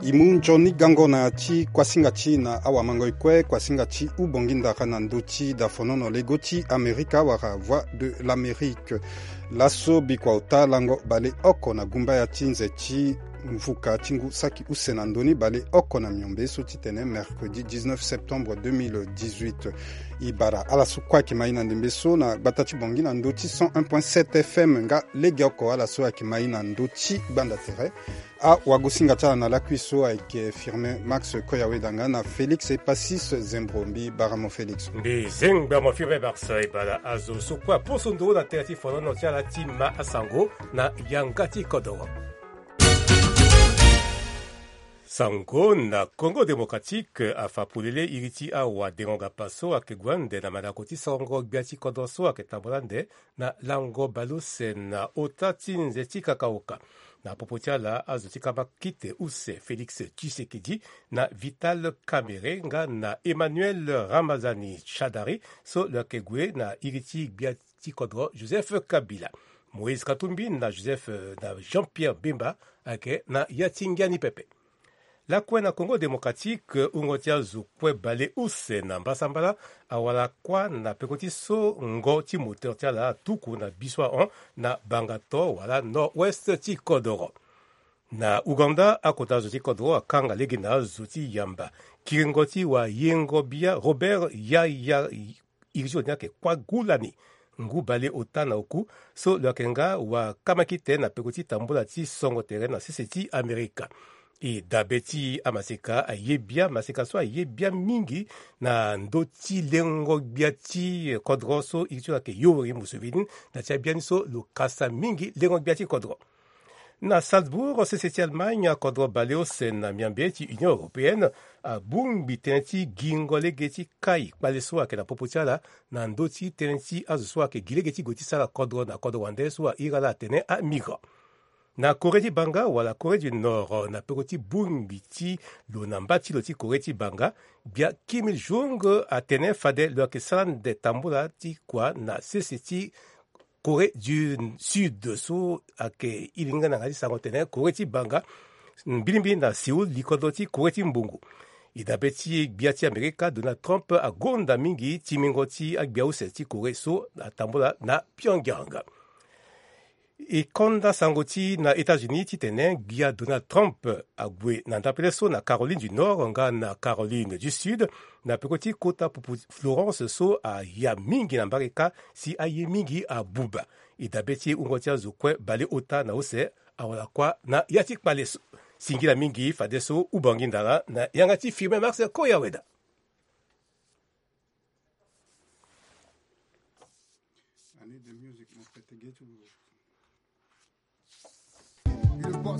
imu Johnny gango na chi kwasinga chi na awa mango ikwe kwasinga chi ubonginda kana ndochi da fonono legoti Amerika wara voix de l'Amérique. Lasso bikwa uta lango bale oko na gumba ya chinze chi mvuka tingu saki usenandoni bale oko na miombe sotitene mercredi 19 septembre 2018. Ibara ala sukwa kimaina ndembeso na batachi bongi na ndoti 101.7 FM nga lege oko ala so kimaina ndoti banda tere a wagosinga tala na lakuiso avec firme Max Koyawedanga na Félix et Passis Zembrombi baramo Félix mbi zengba mo firme Max ibala azo sukwa posondo na terati fono tala tima asango na yangati kodoro Sango na Congo démocratique afapulele iriti awa dengonga paso akegwande na madakoti sango biati kodoso aketambolande na lango baluse na otati nzeti kakaoka na popotiala azotika makite use Félix Tshisekedi na Vital Kamerhe nga na Emmanuel Ramazani Chadari so lakegwe na iriti biati kodro Joseph Kabila Moïse Katumbi na Joseph na Jean-Pierre Bemba ake na Yatingiani Pepe La kwe na Congo démocratique ungotia zukwe bale use na mbasambala awala kwa na pekoti so ngo timote la tuku na biswa on na bangato wala nord-ouest ti kodoro. Na Uganda akota zoti kodoro akanga legina zoti yamba. Kiringoti wa yengo bia Robert ya irijo nyake kwa gulani. Ngu bale otana oku so lakenga wa kamakite na pekoti tambula ti songo tere na siseti Amerika. E dabeti amaseka ayebia maseka so ayebia mingi na ndoti lengo biati kodroso ikiwa ke yori Museveni na chabiani so lokasa mingi lengo biati kodro na Salzbourg c'est Allemagne kodro baleo sen na miambeti Union européenne a bumbi tenti gingole geti kai baleso ke na popotiala na ndoti tenti azo ke gilegeti goti sala kodro na kodro wandeso igala tene a migra Na Corée du Banga wala Corée du Nord na pekoti bumbiti lo nambati loti Corée du Banga bia Kim Il-jong atene fade lo ke salan de tambula ti kwa na seseti Corée du Sud so ake ilinga na ngali sango tene Corée du Banga bilimbi na Seoul likodoti Corée du Mbungu idabeti biati Amerika Donald Trump agonda mingi timingoti akbia useti Corée so na tambula na Pyongyang E konda sangoti na États-Unis titene bia Donald Trump agwe na ndapeleso na Caroline du Nord nga na Caroline du Sud na pekoti kota pupu Florence so a ya mingi na mbareka si a ye mingi a buba idabeti ungotia zukwe bale ota na ose awala kwa na yatik paleso singila mingi fadeso ubangindara na yangati firme Max Koyaweda Le boss.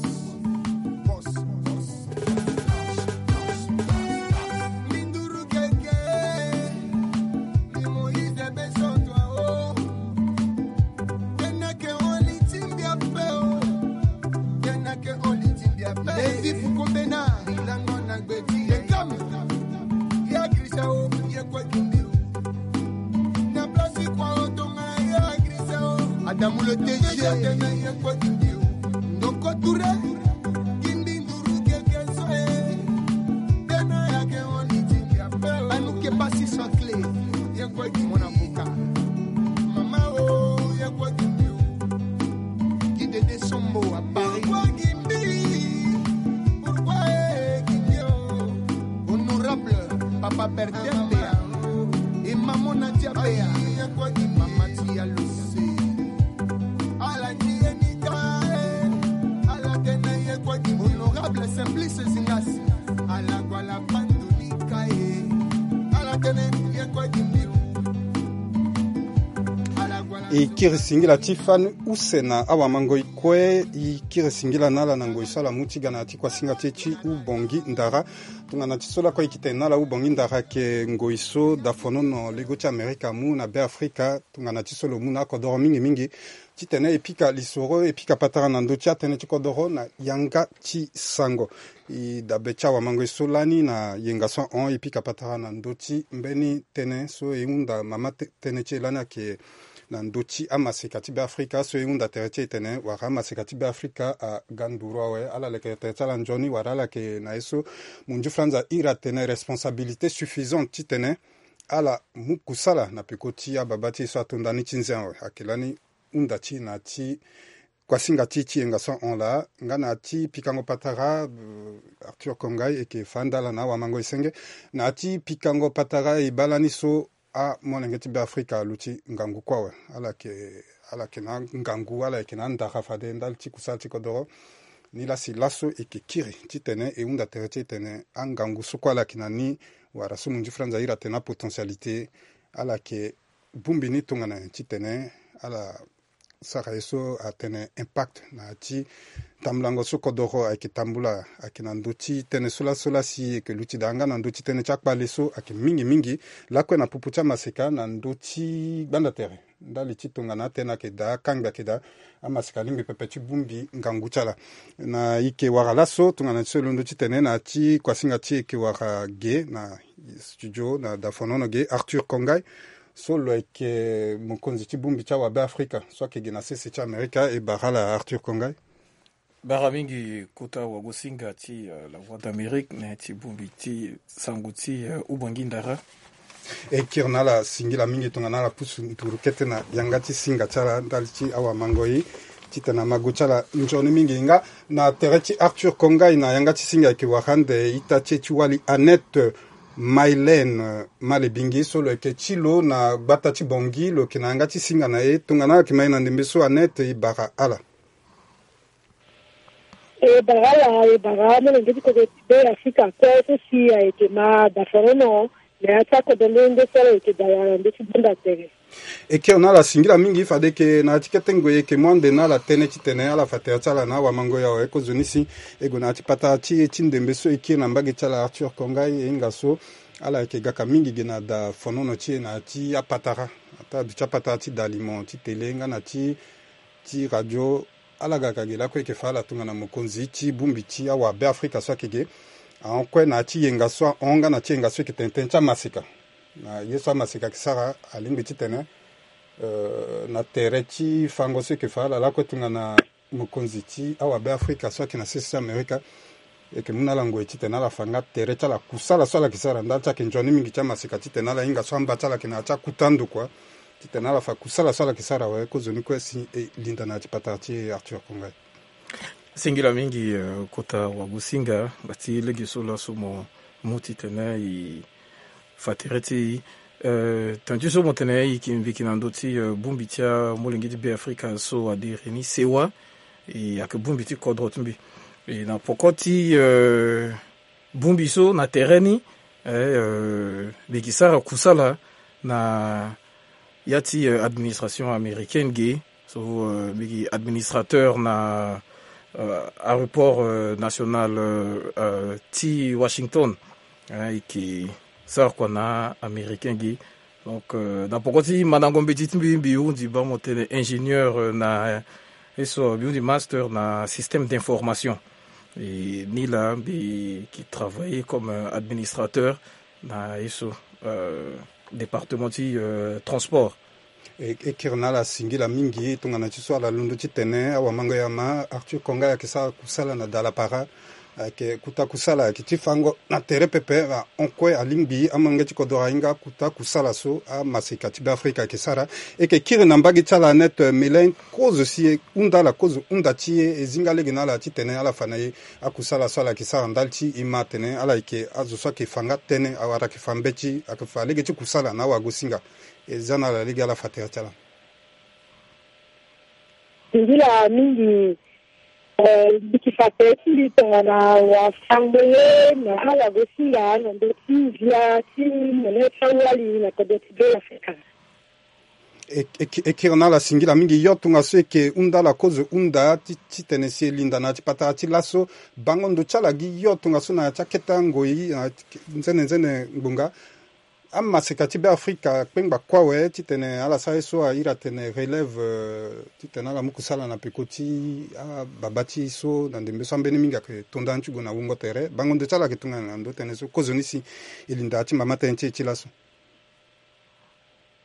Minduru keke, ni Moïse beso toi oh. Tenake oli timbia peo, tenake oli timbia peo. Levi fukombena, ilango na gbeti. Lekam, ya grisa o, ya kwa kimbiru. Na plasi kwa otonga ya grisa o. Adamu le TG, ya kwa kimbiru. Koture kindinduru kekesoe dena yake oni tingia pe anuke basi so clé yekwa ki mon avocat mama o yekwa ki guide de sombo à Paris pourquoi honorable papa Bertin et maman Nadia Bea yekwa ki mama tia Lucy ala ni honorable Simplice Zingasi ala kwa la pandonika ala tene yekwa kimbiru ala kwa la ikirisingila tifan usena awa mango ikwe ikirisingila nala nango isala mutiga na tikwa singa techi ubongi ndara tungana tisola kwa ikitenala ubongi ndara ke ngoiso dafonono legoti Amerika mu na be Afrika tungana tisolo mu na kodoro mingi titene epika lisoro epika patara na ndotia tene chikodoro na yanga chi sango i dabecha wa mango solani na yenga so on epika patara na ndoti mbeni tene so eunda mama tene chelana ke na ndochi amaseka ti be afrika so unda tere ti tene wara amaseka ti be afrika a ganduru awe ala leke tere ti ala nzoni wara ala yeke na ye so mu nzu franza iri atene responsabilité suffisante ti tene ala mu kusala na peko ti ababa ti so atondani ti nzen awe ayeke lani unda ti na ti kuasinga ti ti yenga so on la nga na ti pikango patara Arthur Kongai yeke fanda ala na awamango e senge na ti pikango patara e ba lani so amolenge ti be afrika alu ti ngangu kue awe ala yeke na ngangu ala yeke na ndara fade ndali ti kusala ti kodro ni lasi laso yeke kiri ti tene e hunda tere ti tene angangu so kue ala yeke na ni wara so mu nzu franza iri atene apotentialité ala yeke bungbi ni tongana ti tene ala sara ye so atene impact na ti tambulango so kodro ayeke tambula ayeke na ndö ti tënë so lasi yeke lu ti danga na ndö ti tënë ti akpale so ayeke mingi lakue na pupu ti amaseka na ndö ti gbanda tere ndali ti tongana atënë ayeke da akangbi ayeke da amaseka lingbi pepe ti bungbi ngangu ti ala na yeke wara laso tongana ti so e londo ti tene na ti kuasinga ti yeke wara ge na studio na dafonono ge Arthur Kongai so lo yeke mokonzi ti bungbi ti awabe afrika so ayeke ge na sese ti amerika e bara la Arthur Kongai bara mingi kota wagosinga ti la voix d'Amérique na ti bungbi ti sangu ti ubongi ndara e kiri na ala singila mingi tongana ala pusu nturu kete na yanga ti singa ti ala ndali ti awamango ye ti tene amago ti ala nzoni mingi nga na tere ti Arthur Kongai na yanga ti singa yeke wara nde ita ti e ti wali Annette Mylène Malebingi so lo yeke ti lo na gbata ti bongi lo yeke na yanga ti singa na ye tongana ayeke ma ye na ndembe so Annette e bara ala e bara molenge ti kodro ti be afrika kue so si ayeke ma dafonono me ya ti akodro nde so ala yeke da wara nde ti bunda tere e kiri na ala singila mingi fade yeke na ya ti kete ngoi yeke mu ande na ala tënë ti tene ala fa tere ti ala na awamango ye awe kozoni si e gue na ya ti pata ti e ti ndembe so e kiri na mbage ti ala Arthur Kongai e hinga so ala yeke ga ka mingi ge na da fonono ti e na ya ti apatara ata du ti apatara ti dalimo ti tele nga na ti radio ala ga ka ge lakue yeke fa ala tongana mokonzi ti bungbi ti awabe afrika so ayeke ge ahokue na ya ti yenga so ahonga na ti yenga so yeke tene tënë ti amaseka na ye so amaseka yeke sara alingbi ti tene na tere ti fango so yeke fa ala lakue tongana mokonzi ti awabe afrika so ayeke na sese ti amerika yeke mu na ala ngoi ti tene ala fanga tere ti ala kusala so ala yeke sara ndali ti ayeke nzoni mingi ti amaseka ti tene ala hinga so amba ti ala yeke na ya ti akutandu kua ti tene ala fa kusala so ala yeke sara awe kozoni kue si e linda na ya ti patara ti Arthur Kongai singila mingi kota wagosinga bati lege so laso mu ti tene e fa tere ti tanti so mo tene e yeke mbeki na ndö ti bungbi ti amolenge ti be afrika so adere ni sewa e ayeke bungbi ti kodro ti mbi e na poko ti bungbi so na tere ni mbi yeke sara kusala na ya ti administration américaine ge so mbi yeke administrateur na aéroport national ti Washington yeke sara kua na américain ge donc na poko ti mandango mbeti ti mbi hundi ba mo tene ingénieur na e so mbi hundi master na système d'information e ni la mbi qui travaille comme administrateur na e so département ti transport e kiri na ala singila mingi tongana ti so ala londo ti tene awamango ye ama Arthur Kongai ayeke sara kusala na dala para ayeke kuta kusala ayeke ti fango na tere pepe ahokue alingbi amange ti kodro ahinga kuta kusala so amaseka ti be afrika ayeke sara e yeke kiri na mbage ti ala Annette Mylène kozo si e hunda ala kozo hunda ti ye e zinga lege na ala ti tene ala fa na ye akusala so ala yeke sara ndali ti e ma tene ala yeke azo so ayeke fanga tënë awara ayeke fa mbe ti ayeke fa lege ti kusala na awagosinga e za na ala lege ala fa tere ti ala singila mingi biki fa tere ti mbi tongana wafango ye na ala wagosinga na ndö ti via ti mene ti awali na kodro ti be afrika e kiri na ala singila mingi yo tongaso yeke hunda ala kozo hunda ti tene si e linda na ya ti patara ti laso bangondo ti ala gi yo tongaso na ya ti akete angoi nzene ngbonga amaseka ti be afrika kpengba kue awe ti tene ala sara ye so airi atene relève ti tene ala mu kusala na peko ti ababa ti so na ndembe so ambeni mingi ayeke tondani ti gue na wungo tere bangondo ti ala yeke tongana na ndö tënë so kozoni si e linda ya ti mbama tënë ti e ti laso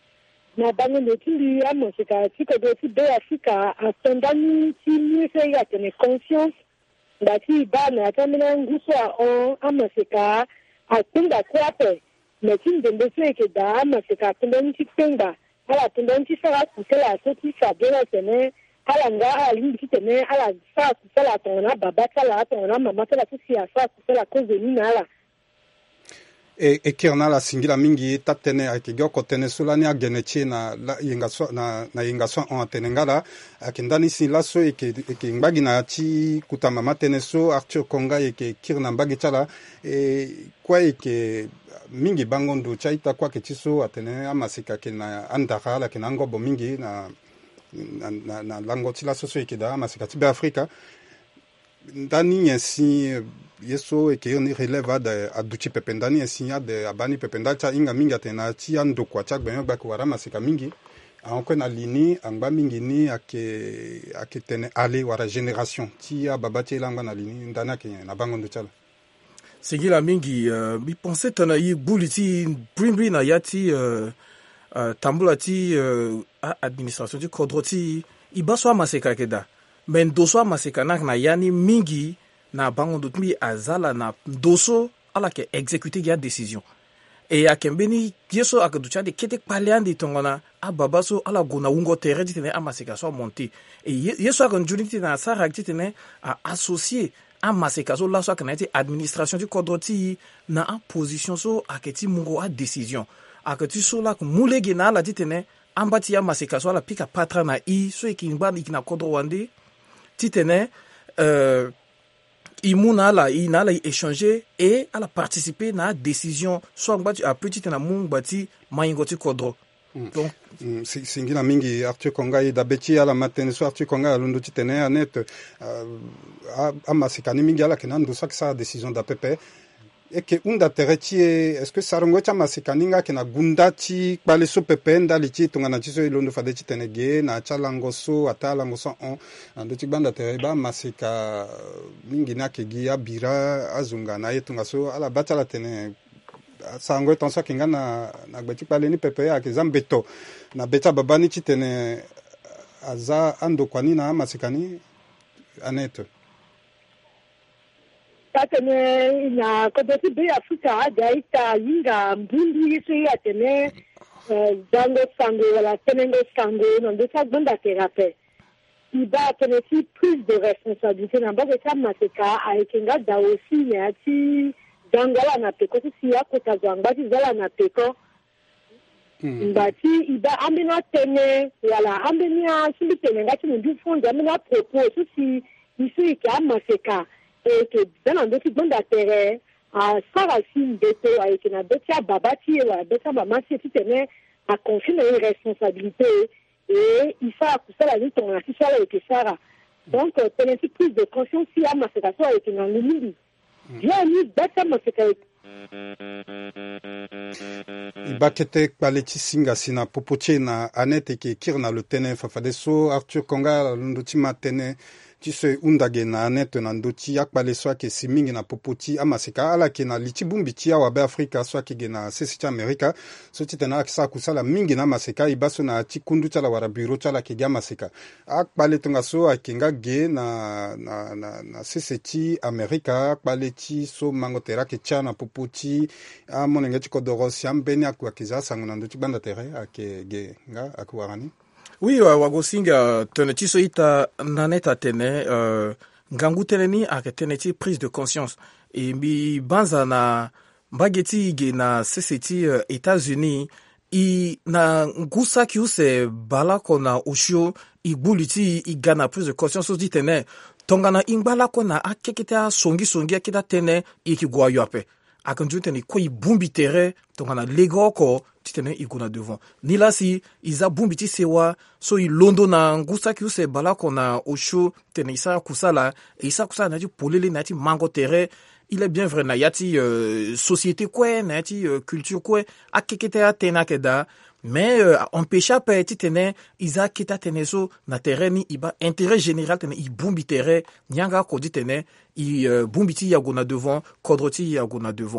na bango notili amaseka tika doti be Afrika atondani ti mise ya tene conscience bati bana atamina nguso on amaseka atunga kwape metin de mbese ke da amaseka atondani ti penga ala atondani ti sara kusela soti sabena tene ala nga ali tene ala sa kusela tona baba tala tona mama tala tusi sa kusela kozeni na ala e kirna la singila mingi tatene akigyo kotene sulani agenechi na yingaswa on tenengala akindani silaso eke ngbagi na chi kutama matene so Arthur Konga eke kirna mbagi chala kwa eke mingi bangondo chaita kwa ketiso atene amasika kena andaka la kena ngobo mingi na lango tila so eke da amasika tibe Afrika ndani yensi yeso eke ni releva de aduchi pependani yensi de abani pependa cha inga mingi atena chi ando kwa cha gbenyo gba kwa masika mingi anko na lini angba mingi ni ake tene ale wara generation ti ababati langa na lini ndana ke na bangondo chala singila mingi bi penser tana yi buliti brimbri na yati tambula ti administration ti kodroti ibaswa masika keda men doso masika na yani mingi na bangondo tmi azala na doso ala ke exécuter ya décision et akembeni yeso akaducha de kete paleandi tongona ababaso ala gona ungo terre ditene amasika so monter et yeso akanjuniti na sara ditene a associer amasika so la so akanati administration du kodroti na en position so aketi mungo a décision akati so la mulege na la ditene ambati ya masika so ala pika patra na so ikimba ikina kodro wande titene imuna la inala échanger et à la participer na décision soit ngati a petit na mungbati mayingoti kodro donc singila mingi Arthur Konga da beti ala matene so Arthur Konga lundo titene anet amasika ni mingi ala kenando sa décision da pepe eke unda tereti est-ce que sarongo cha masikaninga kena gundati pale so pependa lichi tungana chiso ilondo fadeti tenege na chalango so atalango so on ando tibanda tereba masika mingi na kegia bira azunga na yetunga so ala batala tene sango tonso kinga na gbeti pale ni pepe ya kezambeto na beta babani chitene aza ando kwanina masikani aneto tatene na kodoti be Afrika daita yinga mbundu yeso ya tene dango sango wala tenengo sango non de sa banda thérapie iba tene si prise de responsabilité na baga kama seka aikenga da aussi ya ti dangala na peko si ya kota zanga ti zala na peko mbati iba amena tene wala amena si tene ngati ndu fonda amena propos si isu ki amaseka et que dans le banda terre a sarasi beto avec na betia babati wa betia mama si tene a confier une responsabilité et il faut que ça la lutte on a si ça avec Sarah donc tenez plus de conscience si à ma situation avec na lumindi bien ni bata ma situation ibakete kwaleti singa sina popoche na anete ke kirna le tene fafadeso Arthur Konga lundutima tene tise undage na anete na ndoti yakpale so ke simingi na popoti amasika ala ke na litibumbi tia wa be Afrika so ke na sesi Amerika so titena akisa kusala mingi na masika ibaso na tikundu tala wara bureau tala ke masika akpale tunga so akenga ge na sesi Amerika akpale ti so mangotera ke chana popoti a monenge tikodoro siambeni akwa kiza sanguna ndoti banda tere ake ge nga akwarani. Oui, wagosinga teneti so ita naneta tene ngangu teneni ake teneti prise de conscience et mi banza na mbageti ge na seseti États-Unis i na ngusa kiuse bala kona ushio igbuliti igana prise de conscience di tene tongana ingbala kona akeketa songi akita tene ikigwa yope akanjute ni ko ibumbi tere tongana lego ko titene ikuna devant ni lasi iza bumbi ti sewa so ilondo na ngusa ki use bala kona osho tene isa kusala na ti polele na ti mango tere il est bien vrai na yati société kwe na yati culture kwe akekete atena keda mais empêcha pa titene iza kita tene so na terrain iba intérêt général tene ibumbi tere nyanga ko ditene i bumbi ti yagona devant kodroti yagona devant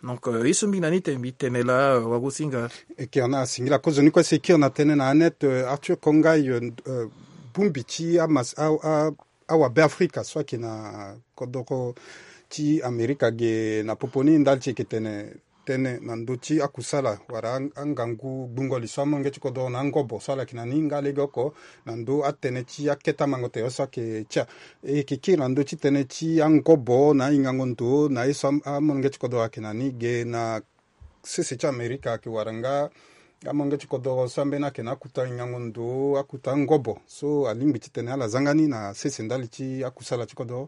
donc iso mingi nani tembi tene la wagosinga ekiana singila kozo nikwa sekirna tene na anet Arthur Kongai bumbi ti awa beafrika so kina kodoko ti Amerika ge na poponi ndal ti ke tene na nduti akusala wara angangu bungoli so amonge ti kodo na ngobo sala kina ninga legoko na ndu atene ti aketa mangote so ke tia ke na ndu ti tene ti angobo na ingango ndu na iso amonge ti kodo akina ni ge na sisi ti Amerika ke waranga amonge ti kodo sambe na ke na akuta ingango ndu akuta ngobo so alimbi ti tene ala zangani na sisi ndali ti akusala ti kodo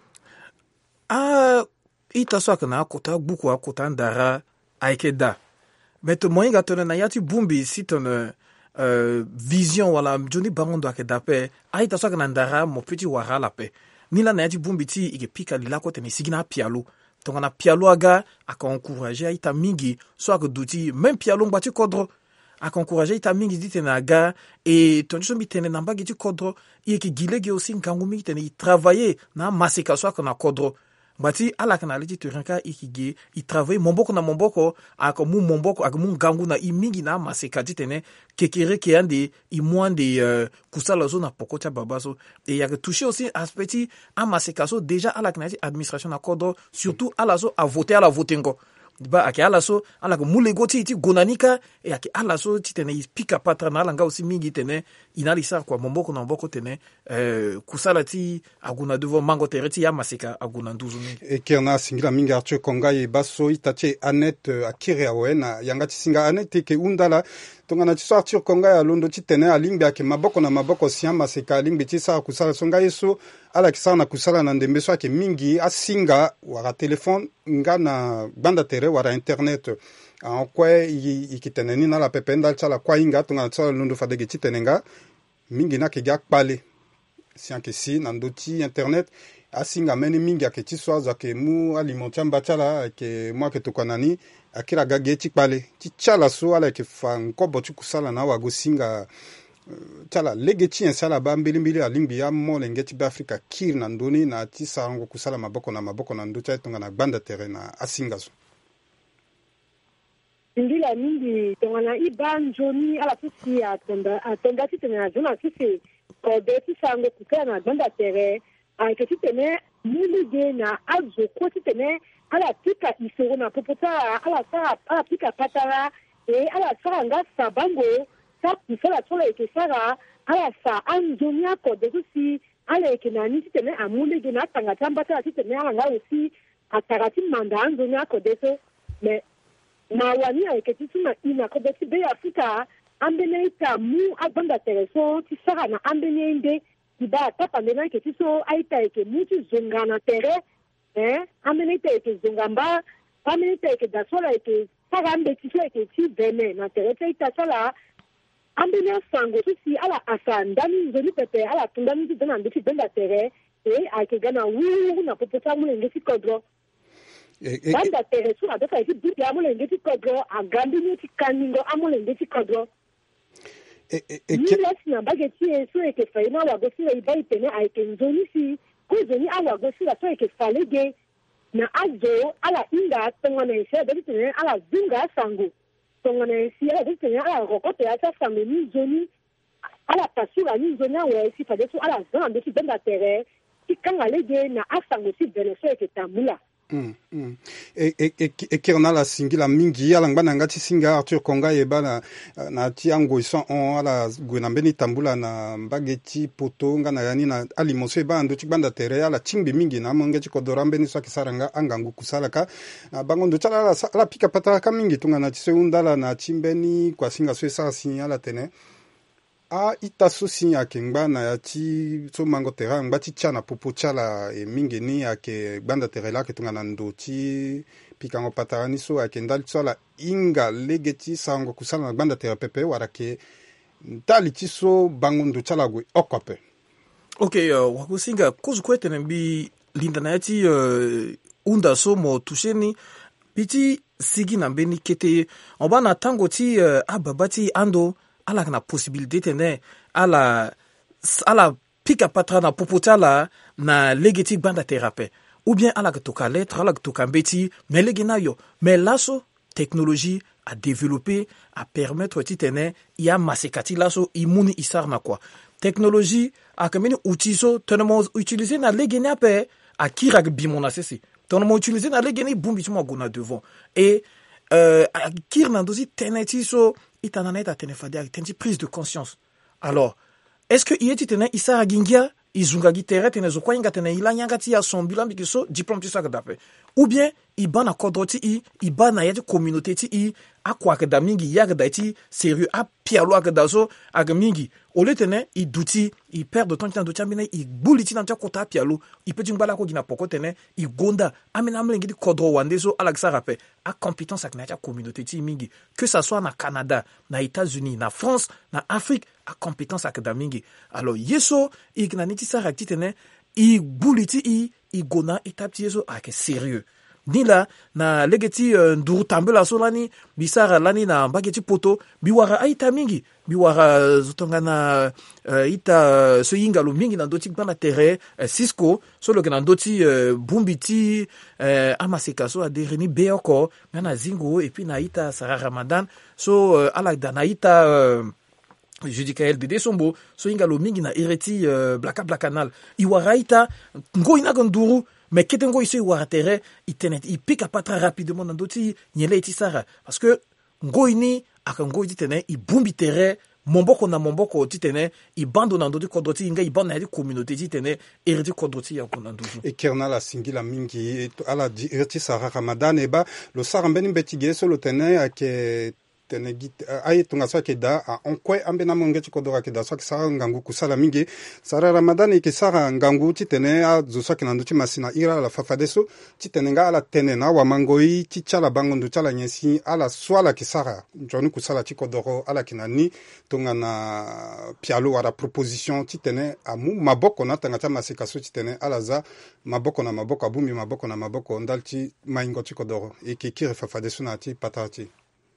ita so kana akuta buku akuta ndara aikeda mais moinga tone na yati bumbi si ton vision wala joni bangondo akeda pe aita so kana ndara mo petit wara la pe nila na yati bumbi ti ike pika lila ko tene sigina pialo tonga na pialo aga aka encourager aita mingi so aka duti même pialo ngba ti kodro aka encourager ita mingi dit na aga et ton so mi tene na mbagi ti kodro ike gilege aussi ngangu mi tene travailler na masika so aka na kodro bati ala kana leti turanka ikige I travaille momboko na momboko ako mu momboko ako mu gangu na imingi na maseka titene kekere ke ande I mwande kusala zo na pokota babaso et ya toucher aussi aspect a maseka so déjà ala kana administration na kodo surtout ala so a voter ala votengo ba ake ala so ala ko mulego ti gonanika e ake ala so titene pika patra na ala nga aussi mingi tene inali sar kwa momboko na momboko tene kusala ti aguna devant mango tereti ya maseka aguna nduzu mingi e kirna singila mingi Arthur Kongai baso itache anet akire awena yanga ti singa anet ke undala tongana ti so Arthur Kongai alondo ti tene alimbi ake maboko na maboko siya maseka alimbi ti sa kusala songa yeso ala kisana na kusala na ndembe so ake mingi asinga wara telefone nga na banda tere wara internet en kwe ikitene ni na la pepe ndal tsala kwa inga tongana tsala londo fadege ti tene nga mingi na ke ga kpale sianke si na ndoti internet asinga meni mingi ake ti so azo ake mu alimenti amba tsala ake mu ake tokwanani akira ga ge ti kpale ti tsala so ala ke fa nkobo ti kusala na wago singa tsala lege ti ensala ba mbilimbili alimbi ya mole ngeti ba Afrika kir na ndoni na ti sarango kusala maboko na ndo tsai tonga na banda tere na asinga so ndila mingi tongana iba njoni ala tusi atonda ti tene na zona sisi kode ti sango kusala na banda tere ke ti tene mulige na azo ko ti tene ala pika isoro na popota ala pika patara e ala saranga sabango sa kusala tola ke sara ala sa anjonia kode tusi ala ke na ni ti tene amulige na tanga tambata ti tene ala nga aussi atarati manda anjonia kode so mais na wani a ke ti tuma ina ko beti be Afrika ambene ita mu abanda tereso ti sara na ambene inde ti ba tapa mena ke ti so aita ke mu ti zonga na tere ambene ita ke zonga mba ambene ita ke da sola ke sara ambe ti so ke ti bene na tere te ita sola ambene sango ti ala asandani zoni pepe ala tundani ti dana ndeti benda tere a ke gana wu na popota mu ngeti kodro banda tere su adoka iti buti amulenge ti kodro agambi ni ti kaningo amulenge ti kodro ni lesi na bage ti so eke faina wago sila iba itene a eke nzoni si ko zoni a wago sila so eke falege na azo ala inga tonga na isi adoti tene ala zunga sango tonga na isi adoti tene ala rokote asa sango ni zoni ala pasura ni zoni awe si fade so ala zona ndoti benda tere ti kanga lege na asango si bene so eke tambula kirna la singila mingi ala ngba ngati singa Arthur Kongai bana na ti ango so on ala gwena mbeni tambula na mbageti poto nga na yani na alimoso ba ndo ti banda tere ala chimbi mingi na monge ti kodora mbeni so kisaranga angangu kusala ka bango ndo tsala ala pika pata ka mingi tunga na ti seundala na chimbeni kwa singa so sa signala tene ita so sinya ke ngba na ya ti so mango tera ngba ti tshana popo tsala e mingi ni ake banda tere la ke tunga na ndo ti pikango patarani so ake ndali tsala inga lege ti sango kusala na banda tere pepe wara ke ndali ti so bango ndo tsala gwe okwape wakusinga kuzu kwetene mbi linda na ya ti unda so mo tusheni piti sigi na mbeni kete oba na tango ti ababa ti ando ala kana possibilité tene ala pika patra na popota la na legeti banda terape ou bien ala toka lettre ala toka mbeti mais legena yo mais laso technologie a développé à permettre titene ya masekati laso imuni isarna quoi technologie a kameni utiso tenemo utiliser na legena pe a kirak bimona sesi tenemo utiliser na legena bumbitimo gona devant et a kirna dosi teneti so itananeta tenefade a tenti prise de conscience alors est-ce que yeti tene isara gingia izungagi tere tene zo kwa inga tene ilanyanga ti ya sombila bikiso diplôme ti saka dape ou bien ibana kodroti ibana yati communauté ti akwa ka da mingi ya da ti sérieux a pialo ka da so aga mingi ole tene duti perd de temps ti na duti amina buliti na tia kota pialo petit ngala ko gina poko tene gonda amina mlengi di kodro wande so ala sara pe a compétence ak na tia communauté ti mingi que ça soit na Canada na États-Unis na France na Afrique a compétence ak da mingi alors yeso ignani ti sara ti tene buliti gona étape ti yeso ak sérieux ni la na legeti nduru tambela so lani bisara lani na mbageti poto biwara aita mingi biwara zotonga na ita so yingalo mingi na ndoti bana terre Cisco so lo na ndoti bumbiti amaseka so adereni beoko na zingo et puis na ita Sara Ramadan so ala na ita Judicael de Sombo so yingalo mingi na ereti Blaka Canal iwaraita ngo ina gonduru mais ketengo iso iwaratere itenet ipika patra rapidement ndoti nyele itisara parce que ngoini akango itene ibumbi tere momboko na momboko titene ibando na ndoti kodoti inga ibanda ya communauté titene eredi kodoti ya konanduju et kerna la singila mingi ala di erti Sara Ramadan eba lo sara mbeni betige so lo tene ake tene git ay tunga so keda on kwe ambena mongeti kodora keda so sara ngangu kusala mingi Sara Ramadan ke sara ngangu titene a zo so kinandu ti masina ira la fafadeso titene nga ala tene na wa mangoi ti chala bangondo chala nyesi ala swala ki sara jonu kusala ti kodoro ala kinani tunga na pialo wala proposition titene amu maboko na tanga ta masika so titene ala za maboko na maboko abumi maboko na maboko ndalti maingo ti kodoro e ke kire fafadeso na ti patati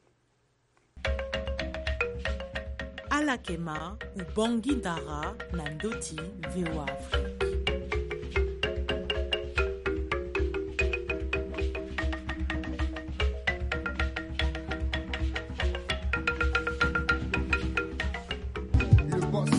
Alakema ou Bangui Dara Nandoti VOA Afrique. Le boss.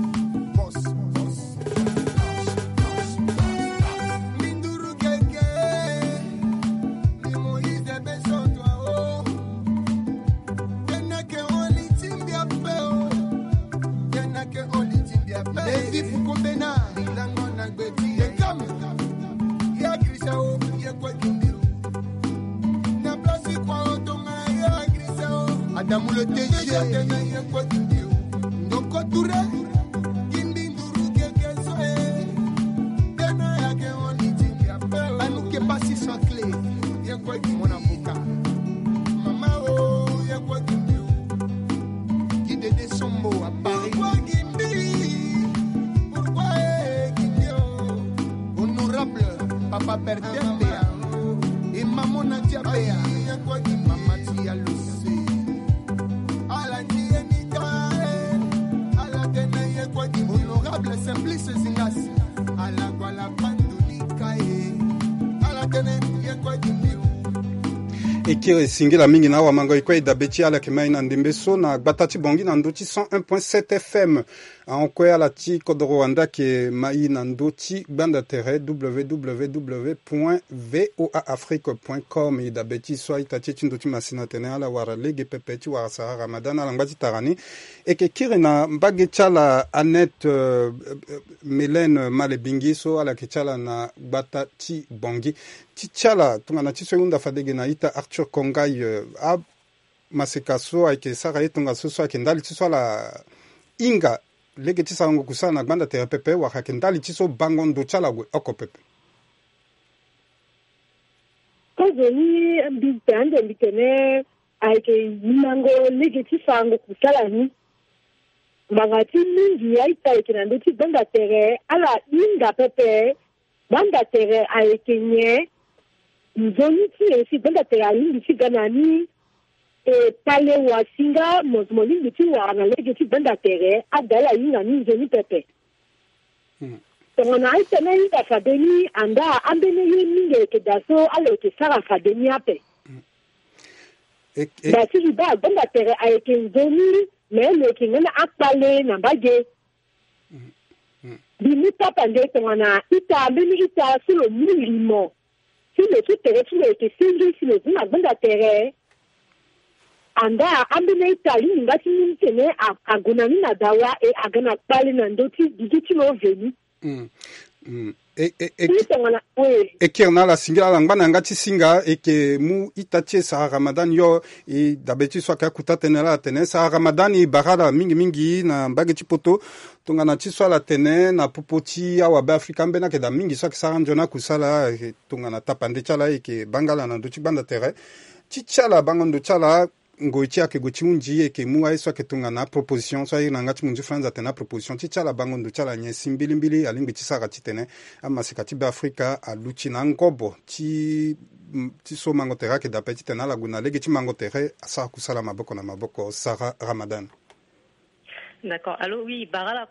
Minduru Keke, ni Moïse Beso toi oh. Tenake oli timbia peo, tenake oli timbia peo. Levi Fukombena, ilango na gbeti ekam. Ya Grisha o, ya kwa kindiru. Na plasi kwa otonga ya Grisha o. Adamu le TG, ya kwa kindiru. Ndoko Touré, Gindi Nduru Keke soe. Tena yake oli timbia peo. Anuke basi sans clé, ya kwa kindiru. Mon avocat. Mama oh, ya kwa kindiru. Guide de Sombo à Paris. Pourquoi Guindi? Pourquoi Guindi? Honorable Papa Bertin Béa et Maman Nadia Béa. Mama Tia Luce. Ala Dienita. Ala Tenaye kwa Guindi. Honorable Simplice Zingasi. Ala Guala Pandunika. Ala Tenaye kwa Guindi. ekire singila mingi na wa mango ikwe da beti ala kemai na ndimbeso na batati bongi na ndoti 101.7 FM en kwe ala ti kodoro wanda ke mai na ndoti banda terre www.voaafrique.com da beti so itati ti ndoti masina tene ala wara lege pepeti wara Sara Ramadan ala ngati tarani eke kire na mbage chala Annette Mélène Malebingi so ala ke chala na batati bongi Tichala tungana tiswenda fadege na ita Arthur Kongai a masekaso ake sara etunga soso ake ndali tiso la inga lege tisa ngo kusana gbanda te pepe wa ake ndali tiso bango ndo chala gwe oko pepe kazo ni mbitande mbitene ake mango lege tisa ngo kusala ni magati mingi aita ake nando ti gbanda tere ala inga pepe banda tere ake nye nzoni ti esi banda tere alingi ti ganani pale wa singa molingi ti wa na lege ti banda tere adala yinga ni nzoni pepe tongana itena ita fadeni anda ambene yini ke daso ale ke sara fadeni ape ba si ba bonda tere ayeke nzoni mais le kingana akpale na bage bimi papa nde tongana ita ambene ita sur le mulimo si le tout tere si le ke singi si le zima bonda tere anda ambene ita li ngati mintene agonani na dawa e agana akpale na ndoti digiti no veni eke na la singa la ngana ngati singa eke mu itache sa Ramadan yo e dabeti so ka kutatene la tene sa Ramadan i barala mingi na mbageti poto tonga na tiswa la tene na popoti awa ba Afrika mbena ke da mingi so ka saranjona kusala tonga na tapande chala eke bangala na ndochi banda tere chichala bangondo chala ngoitia ke gochimunji eke muwa so ke tunga na proposition so ina ngati munji franza tena proposition tichala bangondo chala nyesi mbili alingi tisaka titene ama sikati ba Afrika aluchi na ngobo ti so mangotera ke dapeti tena la guna lege ti mangotere asa kusala maboko na maboko Sarah Ramadan. D'accord. Alors oui, bara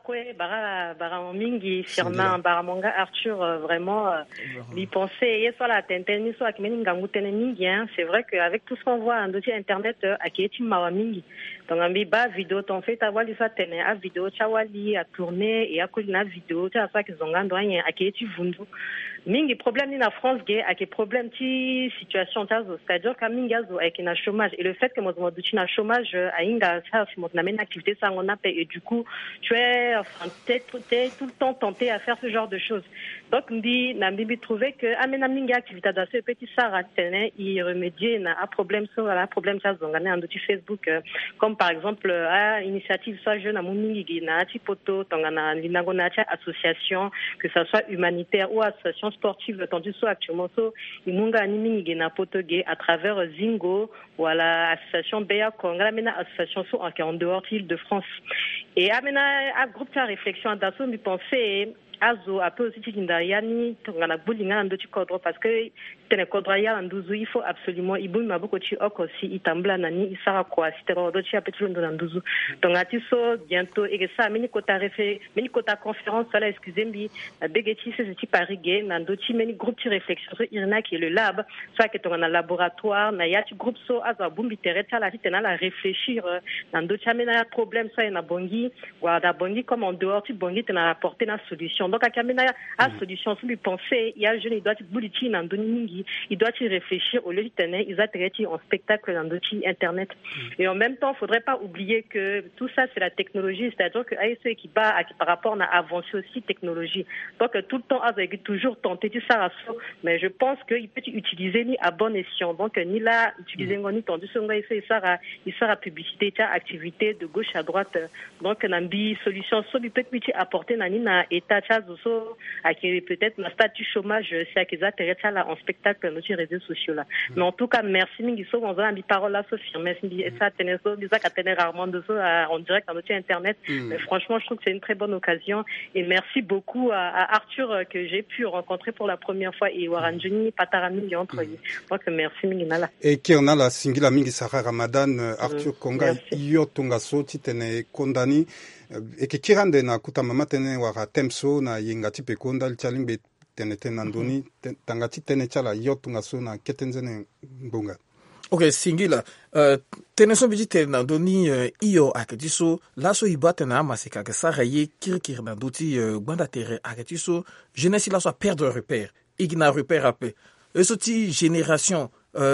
mingi firma bara monga Arthur vraiment lui penser et soit la tenteni soit qui meni ngangu tene mingi c'est vrai que avec tout ce qu'on voit en dossier internet aketi mawa mingi donc ambi ba vidéo ton fait avoir ça tene a vidéo chawali a tourner et a kolina vidéo ta ça que zongando anya aketi vundu mingi problème ni na France gay a que problème ti situation tazo c'est-à-dire que mingi azo avec na chômage et le fait que moi duchi na chômage a inga ça si moi na mena activité ça on a et du coup tu es enfin t'es tout le temps tenté à faire ce genre de choses donc Nambibi trouvait que amena mingi activité dans ce petit Sarah tene il remédier na problème sur la problème ça zongane en outil Facebook comme par exemple à initiative soit jeune à mingi na ti poto tongana linango na association que ça soit humanitaire ou association sportive tandis soit actuellement so imunga ni mingi na poto gay à travers Zingo voilà association Beya Konga mena association so en dehors de l'Île-de-France et amena a groupe de réflexion d'asso mi penser azo a peu aussi tinda yani tongana bulinga ndo chikodro parce que tene kodra ya nduzu il faut absolument ibu maboko chi okosi itambla nani isara kwa sitero do chi apetulo ndo nduzu tongati so bientôt et ça meni kota conférence là excusez-moi begeti c'est petit parigé nando chi meni groupe de réflexion so irna qui est le lab soit que tongana laboratoire na ya chi groupe so azo bumbi tereta la tena la réfléchir nando chi mena problème ça na bongi wa da bongi comme en dehors tu bongi tena apporter na solution donc à Kamena a solution sur lui penser il y a jeune il doit boulichi dans mingi il doit y réfléchir au lieu de tenir ils atterrent en spectacle dans d'autres internet et en même temps faudrait pas oublier que tout ça c'est la technologie c'est-à-dire que ASE qui bat par rapport à avancer aussi technologie donc tout le temps avec toujours tenter tout ça mais je pense que il peut utiliser ni à bon escient donc ni là utiliser ni tendu son gars il sera publicité activité de gauche à droite donc nambi solution so il peut apporter nani na état so qui peut-être na statut chômage c'est qu'ils atterrent là en spectacle nos réseaux sociaux là mais en tout cas merci mingi so on a mis parole là Sophie merci ça tenait so bizarre qu'à tenir rarement de ça en direct dans notre internet mais franchement je trouve que c'est une très bonne occasion et merci beaucoup à Arthur que j'ai pu rencontrer pour la première fois et Waranjuni Patarami entre donc merci mingi nala et qui on a la singila mingi Sarah Ramadan Arthur Konga iyo tunga so titene kondani eke kirande na kuta mama tene waka temso na yingati pe konda chalimbe tene nandoni tangati tene chala yotunga so na ketenzene mbunga okay singila tene so biji tene nandoni iyo aketiso laso ibata na masika ke saraye kirkir nandoti gbanda tere aketiso jeunesse la so perdre repère igna repère ape esoti génération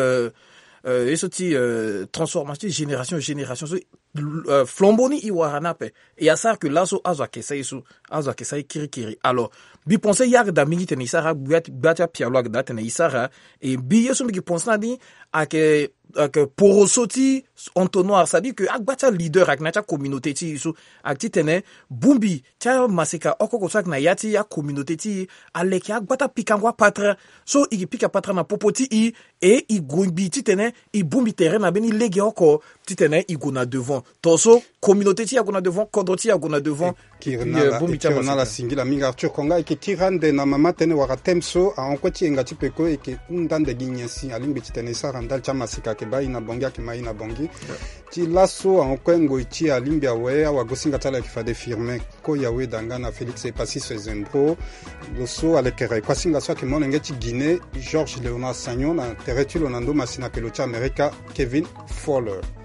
transformation génération so flomboni iwaranape et à ça que là so azwa kesa kirikiri alors bi penser yak da mingi tene isara bata pialo ak datene isara et bi yeso mi pense na di ak porosoti entonnoir ça dit que ak bata leader ak na ta communauté ti so ak ti tene bumbi ta masika okoko sak na yati ya communauté ti aleki ak bata pikangwa patra so i pika patra na popoti i gumbi ti tene i bumbi terrain na beni lege oko ti tene i gona devant toso communauté ti yakuna devant kodro ti yakuna devant kirna la singila minga Arthur Konga eke tirande na mama tene waka temso a onkweti engati peko eke undande ginyesi alimbi tene sarandal chama sika ke bai na bongi ke mai na bongi ti lasso a onkwengo ti alimbi awe wa gosinga tala ki fade firme ko yawe dangana Félix Epassis Zembro loso alekere kwa singa so ke monenge ti Guinée Georges Léonard Sagnon na teretulo nando masina pelo ti America Kevin Fowler.